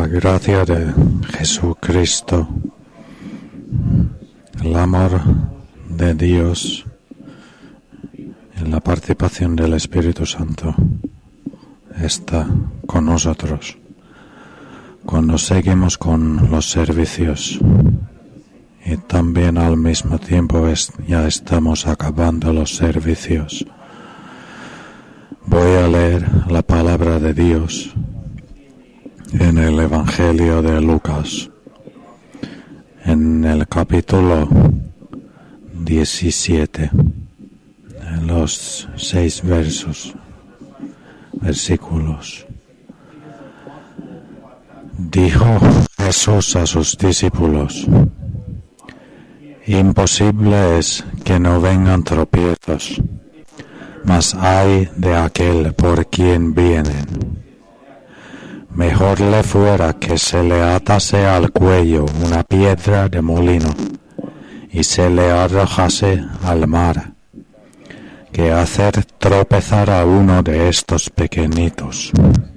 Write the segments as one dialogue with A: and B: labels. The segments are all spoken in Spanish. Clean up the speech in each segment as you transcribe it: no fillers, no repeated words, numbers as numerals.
A: La gracia de Jesucristo, el amor de Dios y la participación del Espíritu Santo está con nosotros cuando seguimos con los servicios y también al mismo tiempo ya estamos acabando los servicios. Voy a leer la palabra de Dios en el Evangelio de Lucas, en el capítulo 17, en los 6 versículos. Dijo Jesús a sus discípulos: imposible es que no vengan tropiezos, mas ay de aquel por quien vienen. Mejor le fuera que se le atase al cuello una piedra de molino y se le arrojase al mar, que hacer tropezar a uno de estos pequeñitos.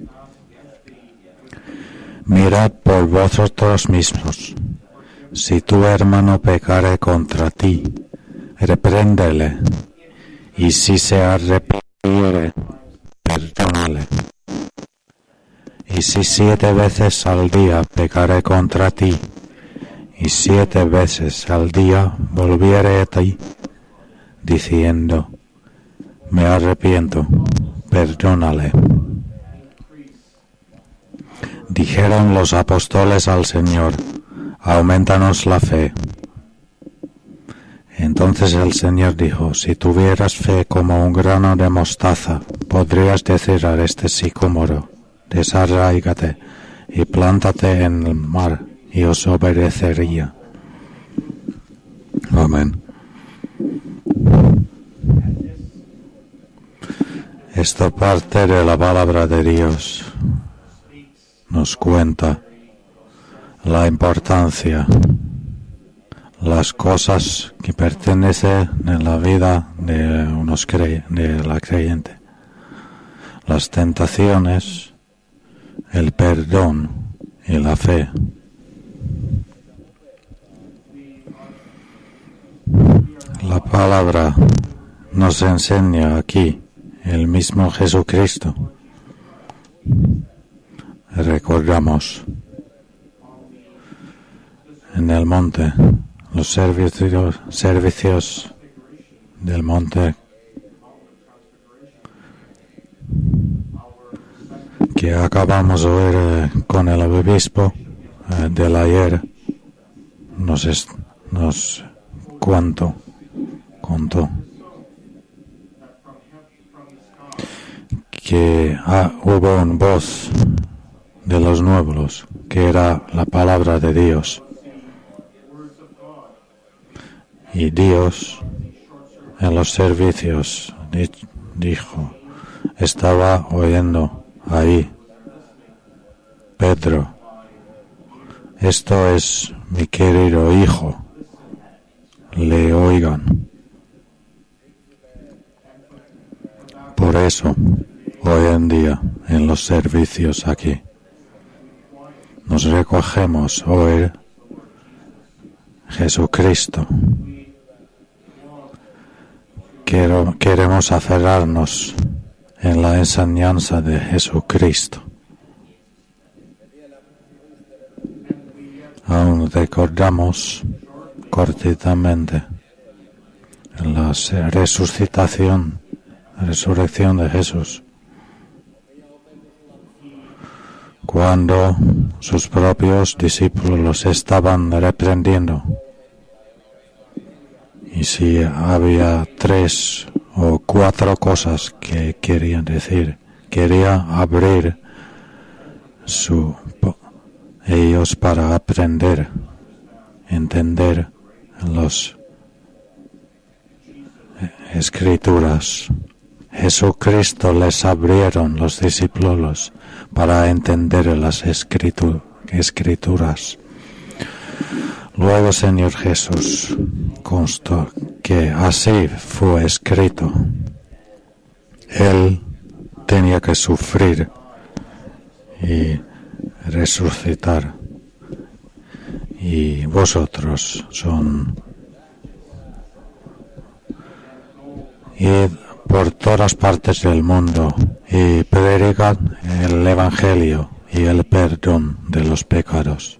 A: Mirad por vosotros mismos. Si tu hermano pecare contra ti, repréndele, y si se arrepintiere, perdónale. Y si 7 veces al día pecare contra ti, y 7 veces al día volviere a ti, diciendo: me arrepiento, perdónale. Dijeron los apóstoles al Señor: aumentanos la fe. Entonces el Señor dijo: si tuvieras fe como un grano de mostaza, podrías decir a este sicómoro: desarráigate y plántate en el mar, y os obedecería. Amén. Esta parte de la palabra de Dios nos cuenta la importancia, las cosas que pertenecen en la vida de de la creyente, las tentaciones, el perdón y la fe. La palabra nos enseña aquí el mismo Jesucristo. Recordamos en el monte, los servicios del monte que acabamos de oír con el obispo del ayer, nos contó que hubo una voz de los nuevos, que era la palabra de Dios. Y Dios en los servicios dijo, estaba oyendo ahí: Pedro, esto es mi querido hijo, le oigan. Por eso, hoy en día, en los servicios aquí, nos recogemos oír Jesucristo. Queremos aferrarnos en la enseñanza de Jesucristo. Aún recordamos cortamente la resurrección de Jesús, cuando sus propios discípulos los estaban reprendiendo. Y si había 3 o 4 cosas que querían decir, quería abrir ellos para aprender, entender las escrituras. Jesucristo les abrieron los discípulos para entender las escrituras. Luego Señor Jesús constó que así fue escrito. Él tenía que sufrir y resucitar. Y vosotros son id por todas partes del mundo y predicad el Evangelio y el perdón de los pecados.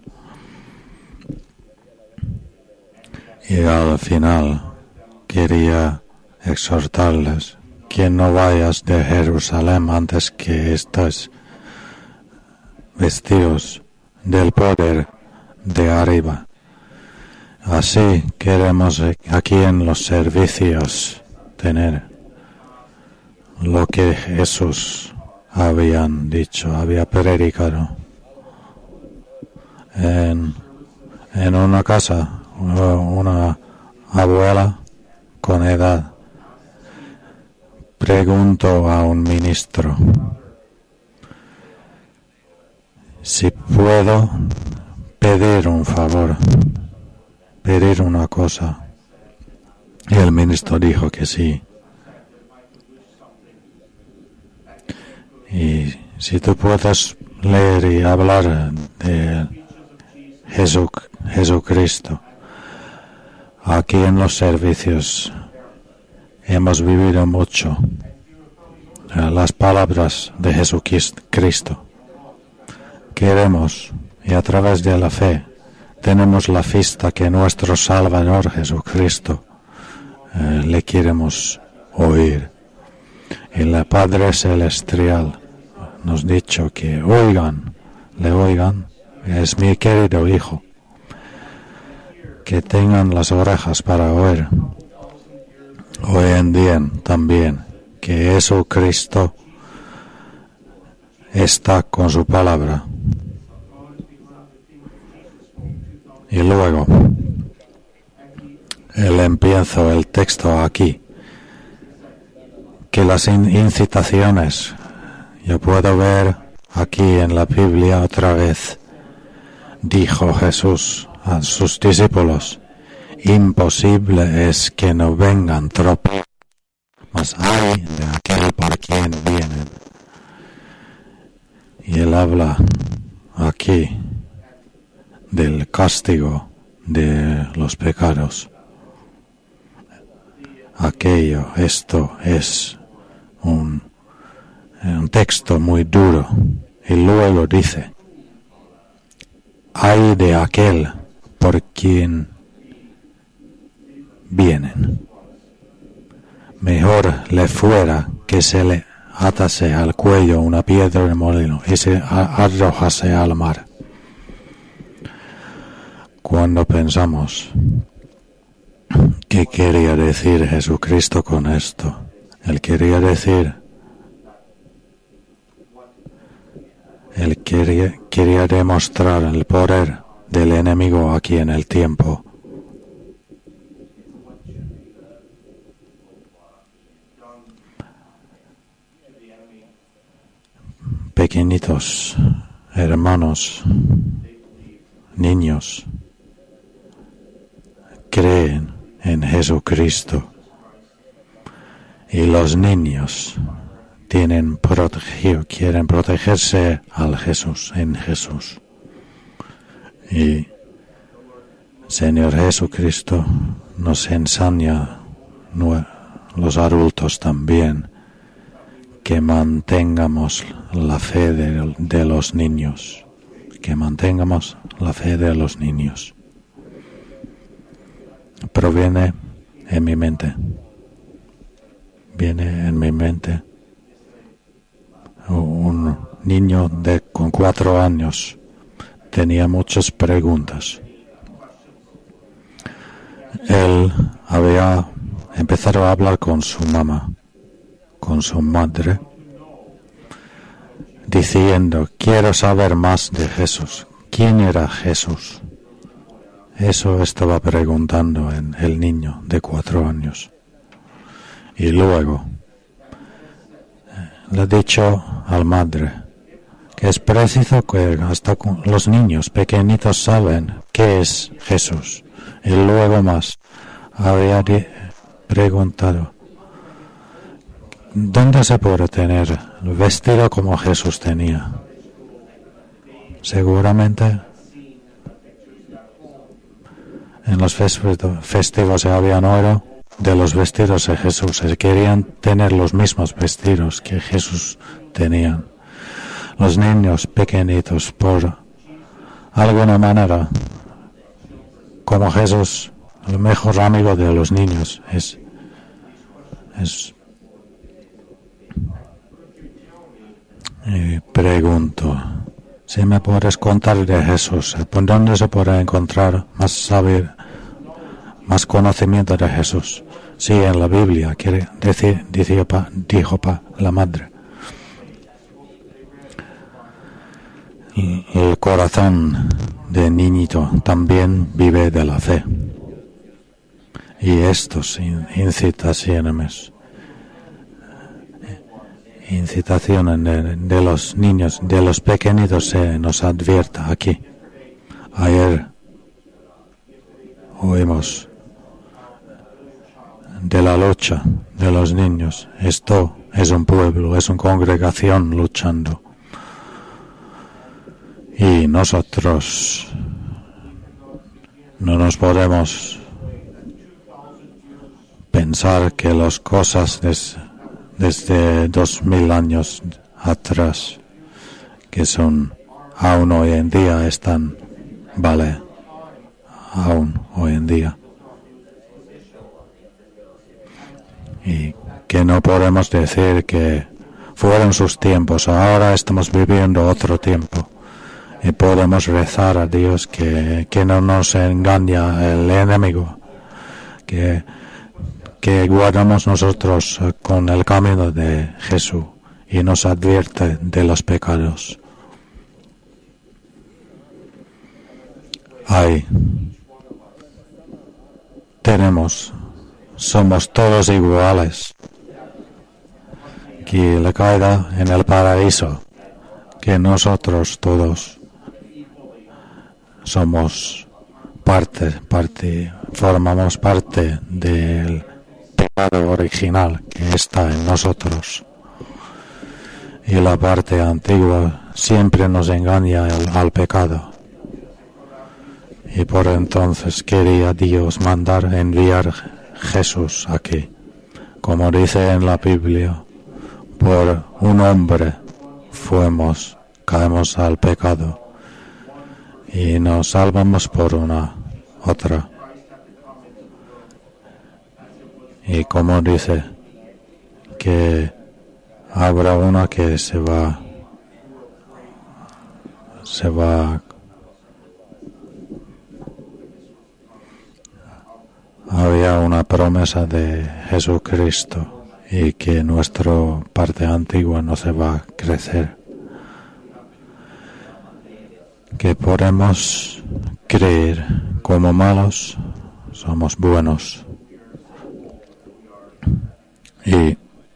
A: Y al final quería exhortarles que no vayas de Jerusalén antes que estés vestidos del poder de arriba. Así queremos aquí en los servicios tener lo que Jesús habían dicho, había predicado. En una casa, una abuela con edad preguntó a un ministro si puedo pedir un favor, pedir una cosa. Y el ministro dijo que sí. Y si tú puedes leer y hablar de Jesucristo, aquí en los servicios hemos vivido mucho las palabras de Jesucristo. Queremos, y a través de la fe, tenemos la fiesta que nuestro Salvador Jesucristo le queremos oír. Y el Padre Celestial nos ha dicho que le oigan, es mi querido Hijo, que tengan las orejas para oír. Hoy en día también, que Jesucristo está con su palabra. Y luego, empiezo el texto aquí, que las incitaciones, yo puedo ver aquí en la Biblia otra vez, dijo Jesús a sus discípulos, imposible es que no vengan tropiezos, mas hay de aquel por quien vienen. Y él habla aquí del castigo de los pecados. Esto es un texto muy duro. Y luego dice, hay de aquel por quien vienen. Mejor le fuera que se le atase al cuello una piedra de molino y se arrojase al mar. Cuando pensamos, ¿qué quería decir Jesucristo con esto? Él quería demostrar el poder del enemigo aquí en el tiempo. Pequeñitos, hermanos, niños, creen en Jesucristo. Y los niños quieren protegerse en Jesús. Y Señor Jesucristo nos enseña, los adultos también, que mantengamos la fe de los niños. Que mantengamos la fe de los niños. Viene en mi mente un niño con 4 años. Tenía muchas preguntas. Él había empezado a hablar con su mamá, con su madre, diciendo, quiero saber más de Jesús. ¿Quién era Jesús? Eso estaba preguntando el niño de 4 años. Y luego le he dicho al madre que es preciso que hasta los niños pequeñitos saben qué es Jesús. Y luego más había preguntado, ¿dónde se puede tener el vestido como Jesús tenía? Seguramente en los festivos se habían oído de los vestidos de Jesús. Se querían tener los mismos vestidos que Jesús tenía. Los niños pequeñitos, por alguna manera, como Jesús, el mejor amigo de los niños, es y pregunto, si me puedes contar de Jesús, ¿por dónde se puede encontrar más saber, más conocimiento de Jesús? Sí, en la Biblia, quiere decir, dijo la madre. El corazón de niñito también vive de la fe. Y estos incitaciones de los niños, de los pequeñitos, se nos advierte aquí. Ayer oímos de la lucha de los niños. Esto es un pueblo, es una congregación luchando. Y nosotros no nos podemos pensar que las cosas desde 2000 años atrás, que son aún hoy en día, están, aún hoy en día. Y que no podemos decir que fueron sus tiempos, ahora estamos viviendo otro tiempo. Y podemos rezar a Dios que no nos engaña el enemigo, que guardamos nosotros con el camino de Jesús y nos advierte de los pecados. Ahí somos todos iguales, que la caída en el paraíso, que nosotros todos somos formamos parte del pecado original que está en nosotros. Y la parte antigua siempre nos engaña al pecado. Y por entonces quería Dios enviar Jesús aquí. Como dice en la Biblia, por un hombre caemos al pecado. Y nos salvamos por una otra. Y como dice, que habrá una que se va había una promesa de Jesucristo y que nuestra parte antigua no se va a crecer. Que podemos creer como malos somos buenos. Y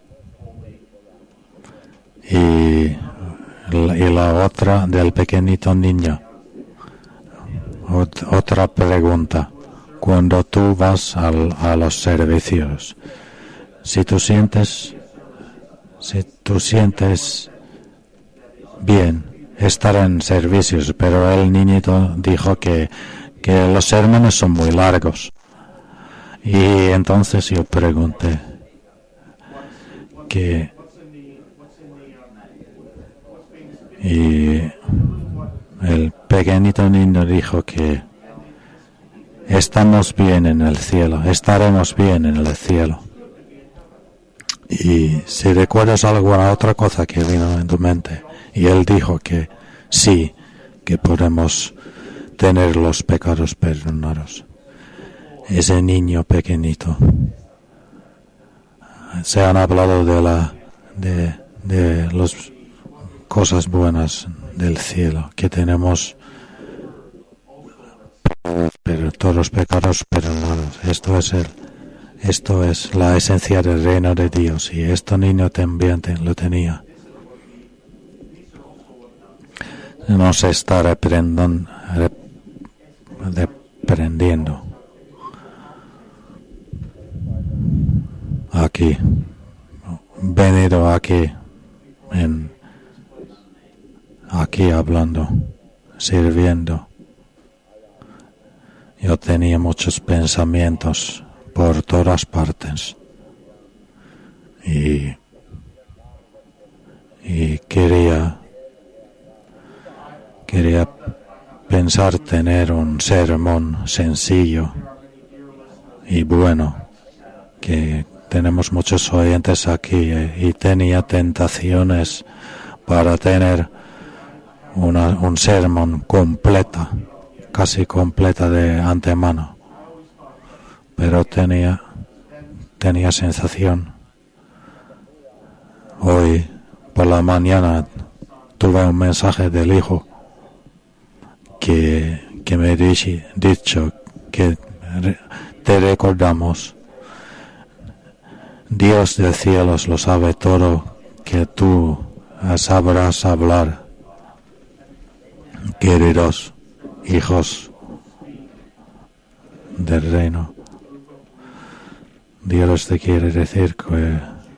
A: la otra del pequeñito niño. Otra pregunta. Cuando tú vas a los servicios, si tú sientes bien estar en servicios, pero el niñito dijo que los sermones son muy largos. Y entonces yo pregunté y el pequeñito niño dijo que estamos bien en el cielo, estaremos bien en el cielo. Y si recuerdas alguna otra cosa que vino en tu mente, y él dijo que sí, que podemos tener los pecados perdonados. Ese niño pequeñito. Se han hablado de las cosas buenas del cielo, que tenemos pero todos los pecados perdonados. Esto es la esencia del reino de Dios, y este niño también lo tenía. No se está reprendiendo. Aquí, venido aquí hablando sirviendo. Yo tenía muchos pensamientos por todas partes y quería pensar tener un sermón sencillo y bueno, que tenemos muchos oyentes aquí y tenía tentaciones para tener un sermón completa, casi completa de antemano, pero tenía sensación. Hoy por la mañana tuve un mensaje del hijo que me ha dicho que te recordamos. Dios del cielo lo sabe todo, que tú sabrás hablar. Queridos hijos del reino, Dios te quiere decir que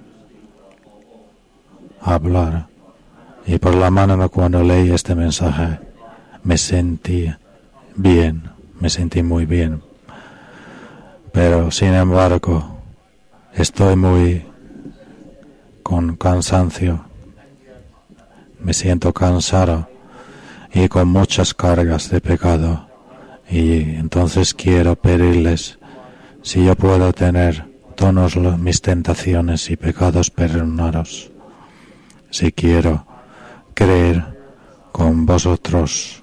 A: hablar. Y por la mañana cuando leí este mensaje me sentí bien, me sentí muy bien. Pero sin embargo estoy muy con cansancio, me siento cansado y con muchas cargas de pecado, y entonces quiero pedirles si yo puedo tener todas mis tentaciones y pecados perdonados, si quiero creer con vosotros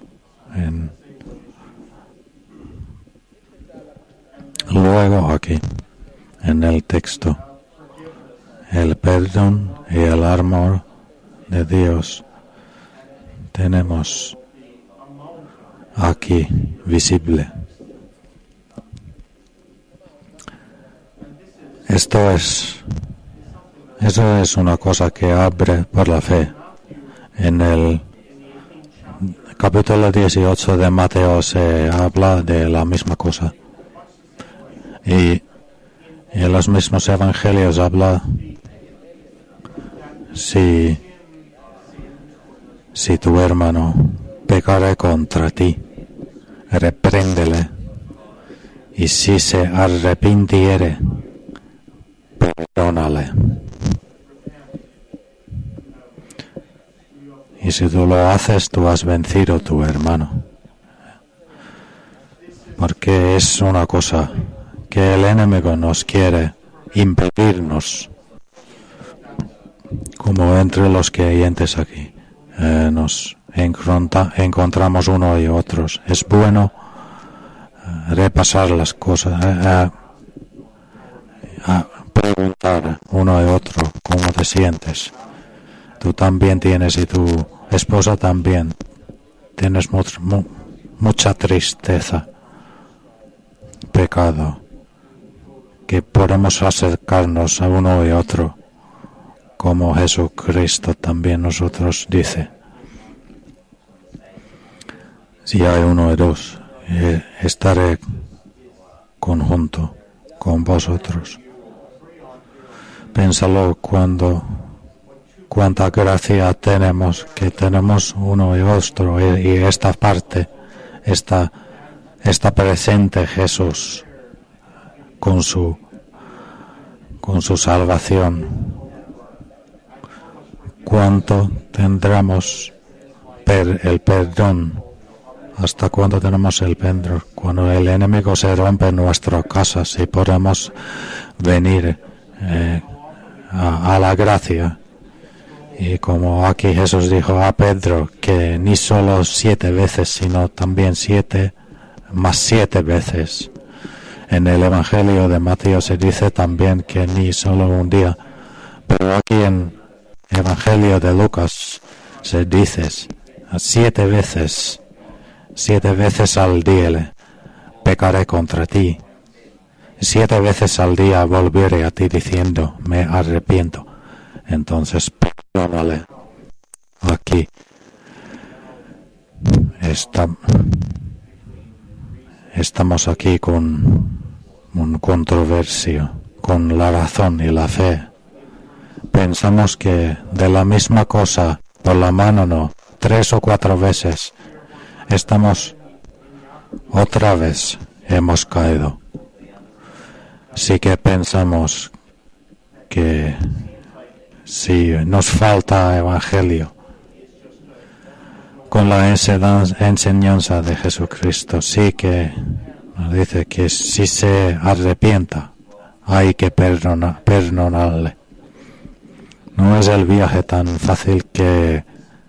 A: luego aquí en el texto el perdón y el amor de Dios tenemos aquí visible. Eso es una cosa que abre por la fe. En el capítulo 18 de Mateo se habla de la misma cosa. Y en los mismos evangelios habla si tu hermano pecare contra ti, repréndele, y si se arrepintiere, perdónale. Y si tú lo haces, tú has vencido a tu hermano. Porque es una cosa que el enemigo nos quiere impedirnos, como entre los creyentes aquí. Nos encontramos uno y otros. Es bueno repasar las cosas, a preguntar uno y otro cómo te sientes. Tú también tienes y tu esposa también tienes mucha tristeza, pecado, que podemos acercarnos a uno y otro, como Jesucristo también nosotros dice. Si hay uno y dos, estaré conjunto con vosotros. Pénsalo cuánta gracia tenemos, que tenemos uno y otro, y esta parte está presente Jesús con su salvación. ¿Cuánto tendremos el perdón? ¿Hasta cuándo tenemos el perdón? Cuando el enemigo se rompe en nuestras casas y podemos venir a la gracia. Y como aquí Jesús dijo a Pedro que ni solo 7 veces, sino también 7 más 7 veces. En el Evangelio de Mateo se dice también que ni solo un día. Pero aquí en el Evangelio de Lucas se dice 7 veces. 7 veces al día pecaré contra ti. 7 veces al día volveré a ti diciendo, me arrepiento. Entonces, perdónale. Aquí estamos aquí con un controversio, con la razón y la fe. Pensamos que de la misma cosa, por la mano no, 3 o 4 veces, otra vez hemos caído. Sí que pensamos que si nos falta evangelio con la enseñanza de Jesucristo, sí que nos dice que si se arrepienta hay que perdonarle. No es el viaje tan fácil que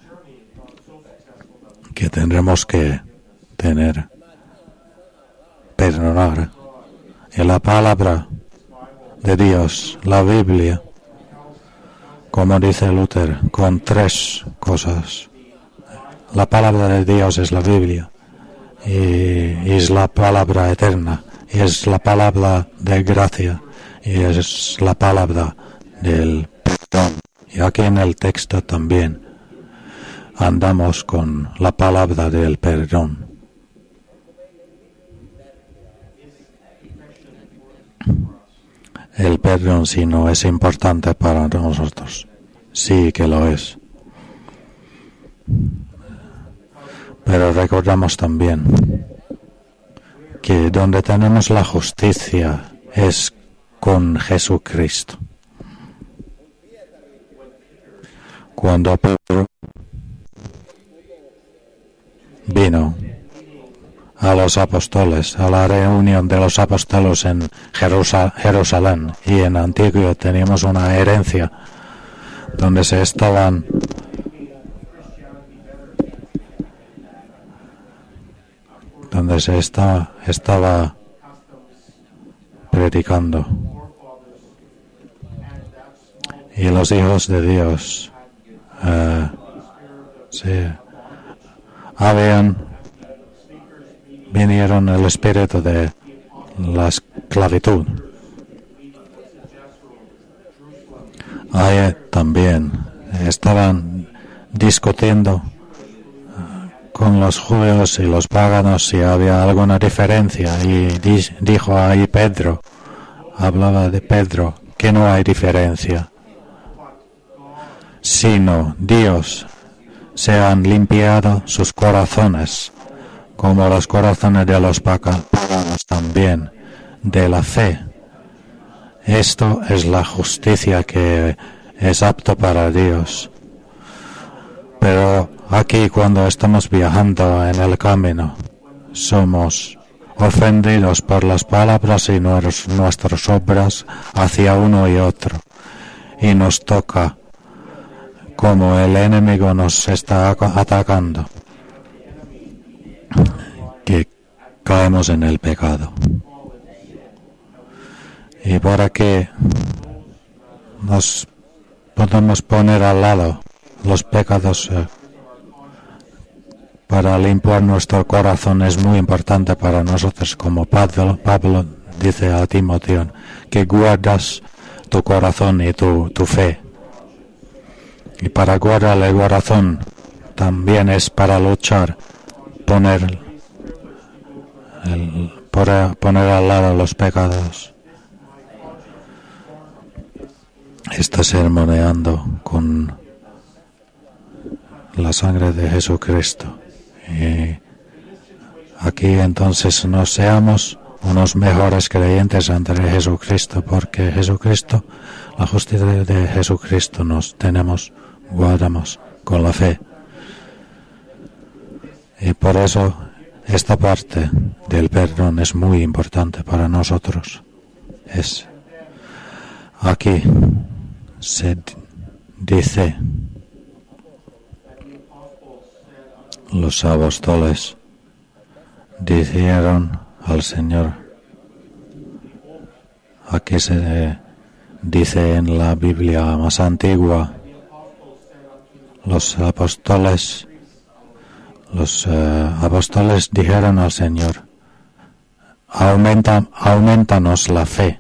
A: tendremos que tener. Perdonar. Y la palabra de Dios, la Biblia, como dice Luther, con 3 cosas. La palabra de Dios es la Biblia, y es la palabra eterna, y es la palabra de gracia, y es la palabra del perdón. Y aquí en el texto también andamos con la palabra del perdón. El perdón si no es importante para nosotros. Sí que lo es. Pero recordamos también que donde tenemos la justicia es con Jesucristo. Cuando Pedro vino a los apóstoles, a la reunión de los apóstoles en Jerusalén, y en Antioquía teníamos una herencia donde se estaba predicando, y los hijos de Dios vinieron el espíritu de la esclavitud. Ahí también estaban discutiendo con los judíos y los paganos si había alguna diferencia, y dijo ahí Pedro, hablaba de Pedro, que no hay diferencia, sino Dios se han limpiado sus corazones, como los corazones de los paganos también, de la fe. Esto es la justicia que es apto para Dios. Pero aquí, cuando estamos viajando en el camino, somos ofendidos por las palabras y nuestras obras hacia uno y otro, y nos toca como el enemigo nos está atacando, que caemos en el pecado. Y por aquí nos podemos poner al lado los pecados para limpiar nuestro corazón. Es muy importante para nosotros, como Pablo dice a Timoteo, que guardas tu corazón y tu fe. Y para guardar el corazón también es para luchar, poner al lado los pecados. Está sermoneando con la sangre de Jesucristo. Y aquí entonces no seamos unos mejores creyentes ante Jesucristo, porque Jesucristo, la justicia de Jesucristo nos guardamos con la fe. Y por eso esta parte del perdón es muy importante para nosotros. Aquí se dice, los apóstoles dijeron al Señor, aquí se dice en la Biblia más antigua, los apóstoles dijeron al Señor, aumentanos la fe.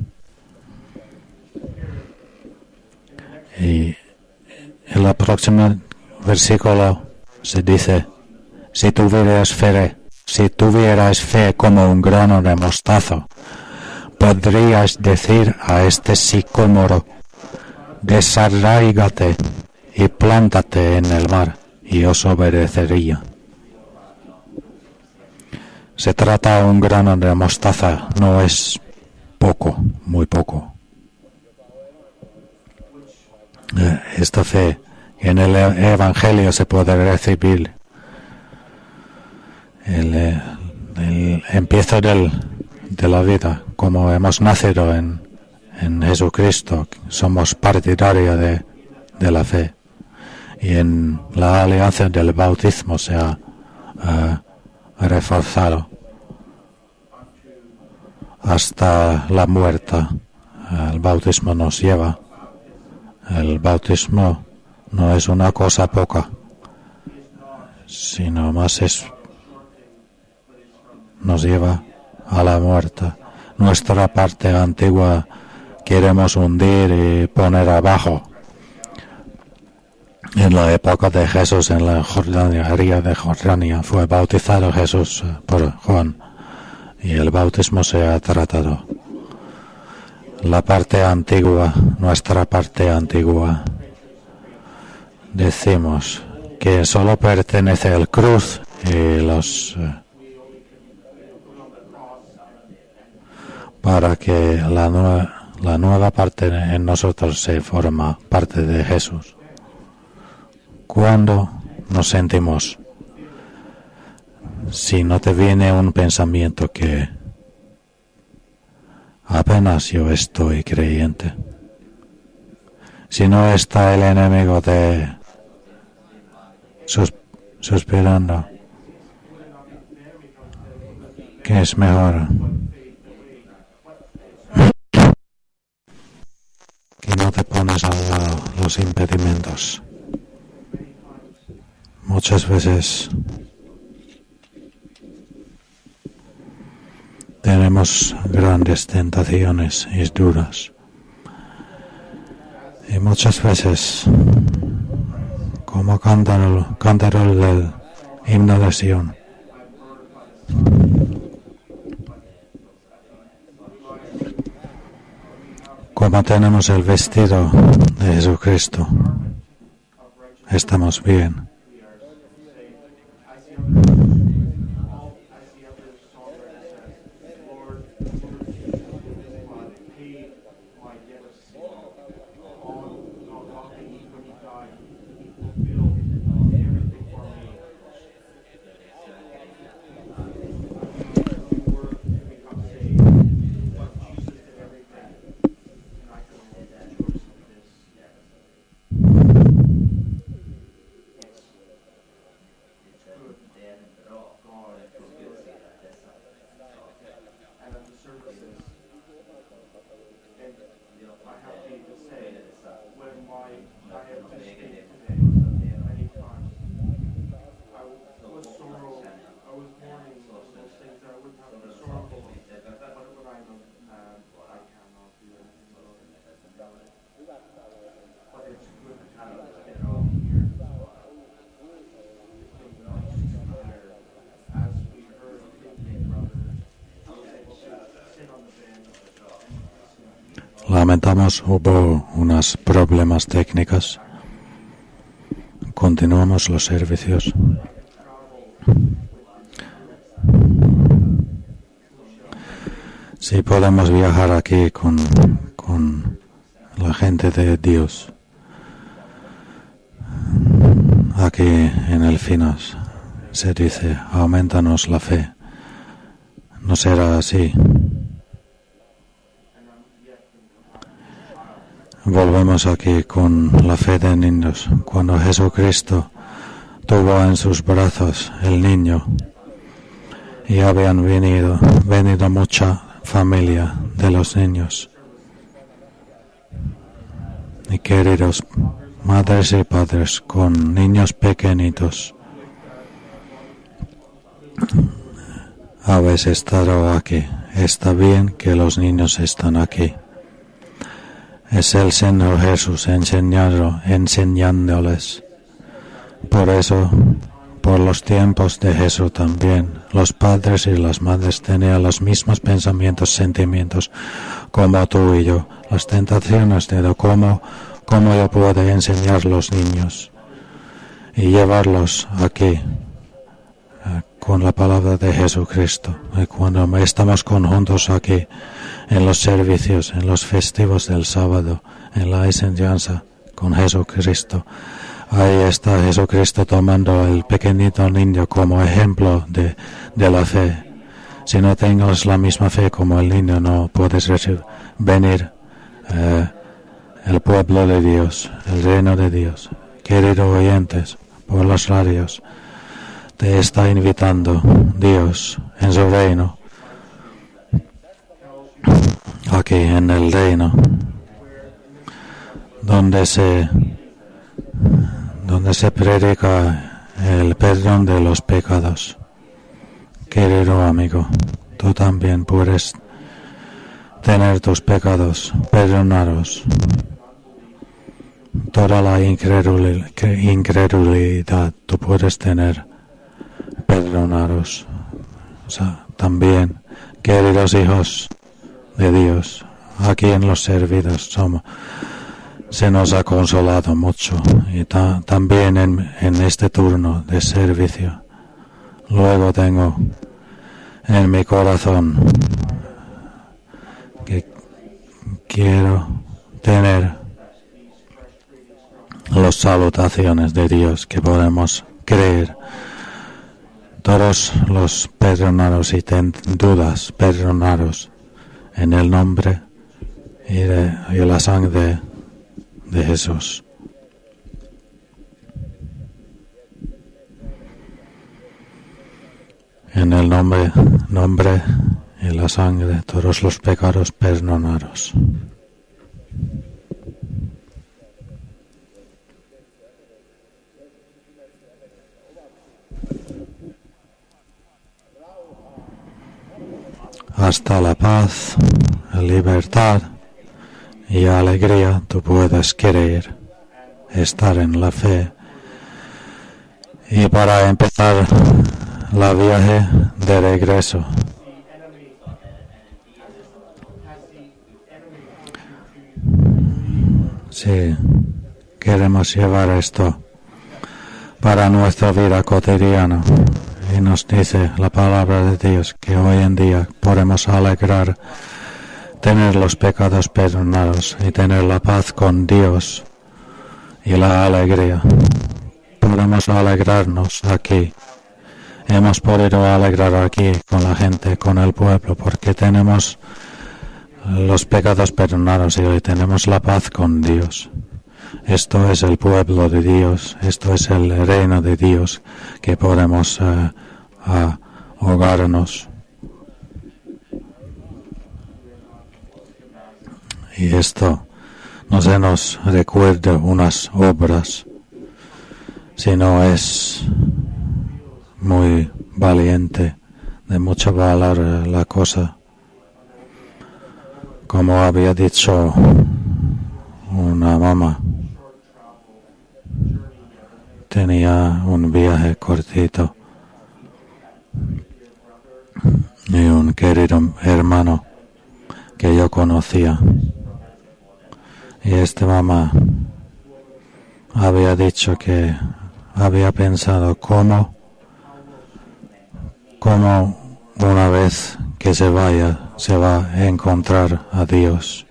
A: Y en el próximo versículo se dice, si tuvieras fe como un grano de mostaza, podrías decir a este sicómoro, desarraígate y plántate en el mar, y os obedecería. Se trata de un grano de mostaza, no es poco, muy poco. Esta fe en el Evangelio se puede recibir. El empiezo de la vida, como hemos nacido en Jesucristo, somos partidarios de la fe. Y en la alianza del bautismo se ha reforzado hasta la muerte. El bautismo nos lleva. El bautismo no es una cosa poca, sino más nos lleva a la muerte. Nuestra parte antigua queremos hundir y poner abajo. En la época de Jesús, en la Jordania, ría de Jordania, fue bautizado Jesús por Juan y el bautismo se ha tratado. La parte antigua, nuestra parte antigua, decimos que solo pertenece al cruz y los para que la nueva parte en nosotros se forma parte de Jesús. Cuando nos sentimos, si no te viene un pensamiento que apenas yo estoy creyente, si no está el enemigo de suspirando, ¿qué es mejor? Que no te pones a los impedimentos. Muchas veces tenemos grandes tentaciones y duras. Y muchas veces, como cantaron del himno de Sion, como tenemos el vestido de Jesucristo, estamos bien. Lamentamos, hubo unos problemas técnicos. Continuamos los servicios. Si podemos viajar aquí con la gente de Dios, aquí en el Finos se dice, aumentanos la fe. No será así. Volvemos aquí con la fe de niños. Cuando Jesucristo tuvo en sus brazos el niño y habían venido mucha familia de los niños. Y queridos madres y padres con niños pequeñitos, habéis estado aquí. Está bien que los niños están aquí. Es el Señor Jesús enseñándoles. Por eso, por los tiempos de Jesús también, los padres y las madres tenían los mismos pensamientos, sentimientos, como tú y yo. Las tentaciones de cómo yo puedo enseñar a los niños y llevarlos aquí con la palabra de Jesucristo. Y cuando estamos conjuntos aquí, en los servicios, en los festivos del sábado, en la enseñanza con Jesucristo, ahí está Jesucristo tomando el pequeñito niño como ejemplo de la fe. Si no tengas la misma fe como el niño, no puedes venir el pueblo de Dios, el reino de Dios. Queridos oyentes, por los radios, te está invitando Dios en su reino, aquí en el reino, donde se predica el perdón de los pecados. Querido amigo, tú también puedes tener tus pecados perdonados. Toda la incredulidad tú puedes tener perdonados. O sea, también, queridos hijos de Dios, aquí en los servicios se nos ha consolado mucho, y también en este turno de servicio. Luego tengo en mi corazón que quiero tener las salutaciones de Dios, que podemos creer. Todos los perdonados y dudas perdonados en el nombre y la sangre de Jesús. En el nombre y la sangre, todos los pecados perdonados. Hasta la paz, libertad y alegría tú puedes querer estar en la fe. Y para empezar la viaje de regreso, sí, queremos llevar esto para nuestra vida cotidiana. Y nos dice la palabra de Dios que hoy en día podemos alegrar, tener los pecados perdonados y tener la paz con Dios y la alegría. Podemos alegrarnos aquí. Hemos podido alegrar aquí con la gente, con el pueblo, porque tenemos los pecados perdonados y hoy tenemos la paz con Dios. Esto es el pueblo de Dios, esto es el reino de Dios que podemos ahogarnos. Y esto no se nos recuerda unas obras, sino es muy valiente, de mucho valor la cosa. Como había dicho una mamá, tenía un viaje cortito y un querido hermano que yo conocía, y esta mamá había dicho que había pensado cómo una vez que se vaya se va a encontrar a Dios,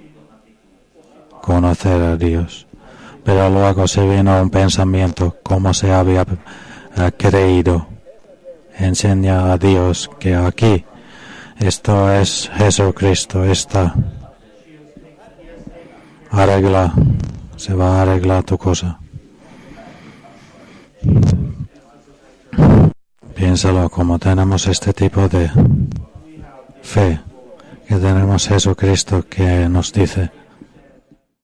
A: conocer a Dios. Pero luego se vino un pensamiento, como se había creído, enseña a Dios que aquí, esto es Jesucristo, esta se va a arreglar tu cosa. Piénsalo, como tenemos este tipo de fe, que tenemos Jesucristo que nos dice,